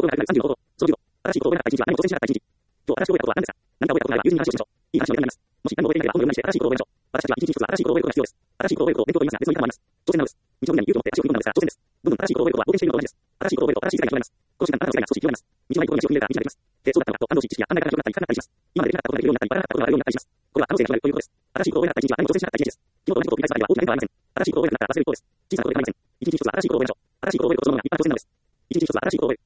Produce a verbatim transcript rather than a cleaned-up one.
があるさんじゅうの行動。そのじゅうご、新しい行動を選んだ一日は何を挑戦しなかった一日。今日、新しい行動を選ぶとは何ですか？何か覚えたことがあれば友人に話をしましょう。いい話のネタになります。もし何も覚えていないなら本を読んだりして新しい行動を覚えましょう。私たちは一日一つは新しい行動を覚えることが必要です。新しい行動を覚えることを勉強と言いますが、別の言い方もあります。当然なのです。日常的に勇気を持って足を踏み込んだのですが、当然です。どんどん新しいことを覚えることは冒険しているのと同じです。新しいことを覚えると新しい世界が広がります。この瞬間、あなたの世界が少し広がります。道のないところに足を踏み入れたら道ができます。で、そうだったのかと感動し、知識や考え方が広がったり、深かったりします。今までできなかったことができるようになったり、バラなかったことがあるようになったりします。これは可能性が広がるということです。新しいことを覚えなかった一日は何も挑戦しなかった一日です。昨日と同じことを繰り返すだけでは大きな変化はありません。新しいことを覚えなくなったら忘れる一方です。小さなことで構いません。一日一つは新しいことを覚えましょう。新しいことを覚えることそのものが立派な挑戦なのです。一日一つは新しいことを覚える。